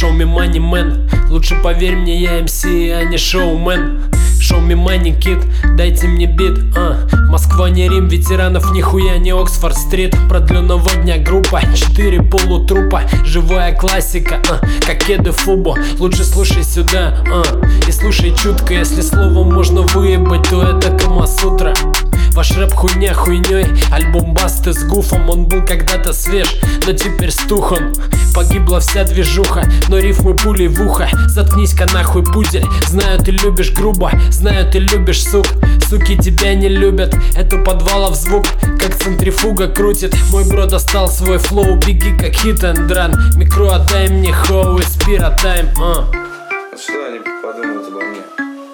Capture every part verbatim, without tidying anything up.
Show me money, man. Лучше поверь мне, я эм си, а не шоумен. Show me money, kid, дайте мне бит, а. Москва не Рим, ветеранов нихуя не Оксфорд-стрит. Продленного дня группа, четыре полутрупа. Живая классика, а, как кеды Фубо. Лучше слушай сюда, а, и слушай чутко. Если словом можно выебать, то это Камасутра. Ваш рэп хуйня хуйней, альбом Басты с Гуфом. Он был когда-то свеж, но теперь стухан. Погибла вся движуха, но рифмы пулей в ухо. Заткнись-ка нахуй, пудель. Знаю, ты любишь грубо, знаю, ты любишь сук. Суки тебя не любят, это подвалов звук, как центрифуга крутит. Мой бро достал свой флоу, беги как хит энд ран. Микро отдай мне, хоу, из пиротайм, а. Вот что они подумают обо мне?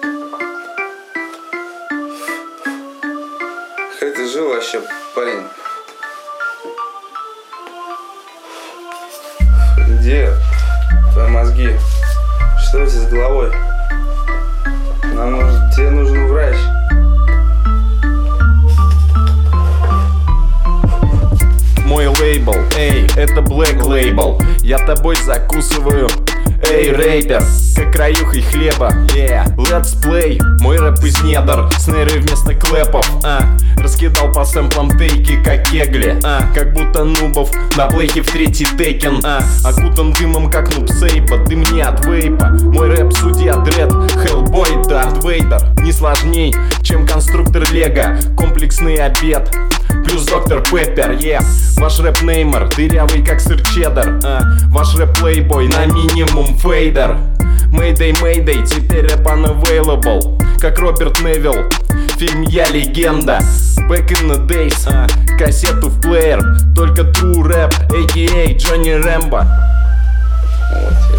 Как ты жил вообще, парень? Где твои мозги? Что у тебя с головой? Нам нужен, тебе нужен врач. Мой лейбл, эй, это Black Label. Я тобой закусываю, эй, рэпер, как краюхой хлеба, yeah. Let's play, мой рэп из недр. Снейры вместо клэпов, а. Раскидал по сэмплам тейки, как кегли, а. Как будто нубов на плейке в третий Текен, а. Окутан дымом, как нуб сейпа, дым не от вейпа. Мой рэп судья дред, Хеллбой, Дарт Вейдер. Не сложней, чем конструктор Лего. Комплексный обед плюс доктор Пеппер, yeah. Ваш рэп Неймар, дырявый как сыр чеддер, а. Ваш рэп Плейбой на минимум фейдер. Мэйдэй, мэйдэй, теперь рэп unavailable, как Роберт Невилл, фильм «Я легенда». Back in the days, а. Кассету в плеер, только true рэп, а ка а Джонни Рэмбо. Вот.